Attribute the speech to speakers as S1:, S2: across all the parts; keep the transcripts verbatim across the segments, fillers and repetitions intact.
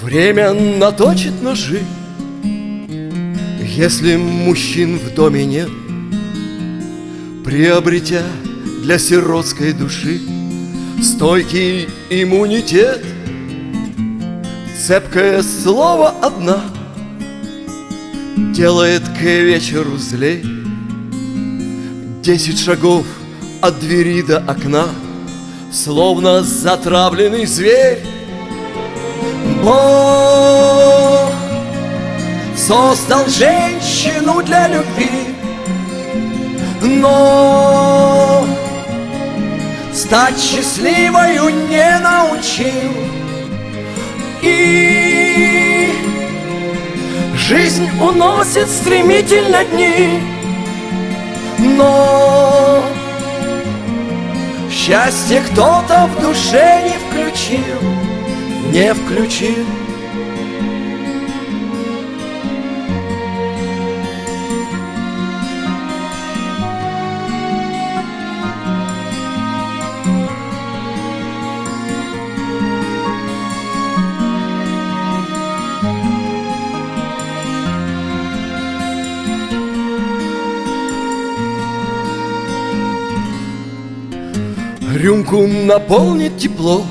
S1: Время наточит ножи, если мужчин в доме нет, приобретя для сиротской души стойкий иммунитет. Цепкое слово одна делает к вечеру злей. Десять шагов от двери до окна, словно затравленный зверь. Бог создал женщину для любви, но стать счастливою не научил. И жизнь уносит стремительно дни, но счастье кто-то в душе не включил, не включил. Рюмку наполнит тепло,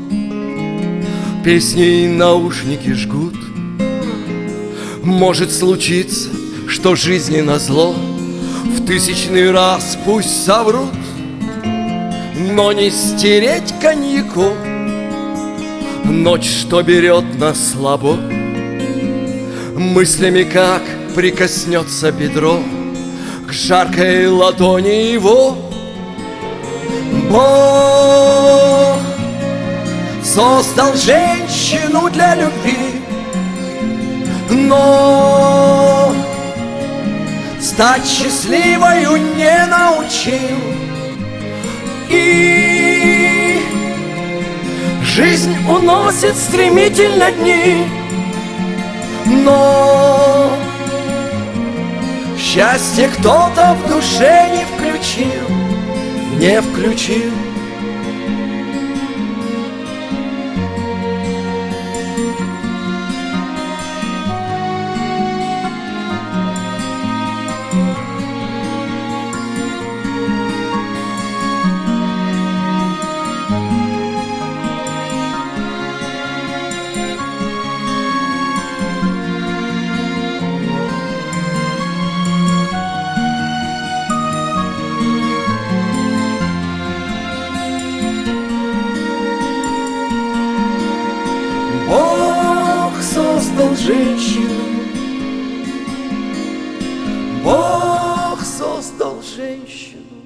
S1: песней наушники жгут. Может случиться, что жизни назло в тысячный раз пусть соврут, но не стереть коньяку ночь, что берет нас слабо. Мыслями как прикоснется бедро к жаркой ладони его. Бог создал женщину для любви, но стать счастливою не научил. И жизнь уносит стремительно дни, но счастье кто-то в душе не включил, не включил. Бог создал женщину, Бог создал женщину.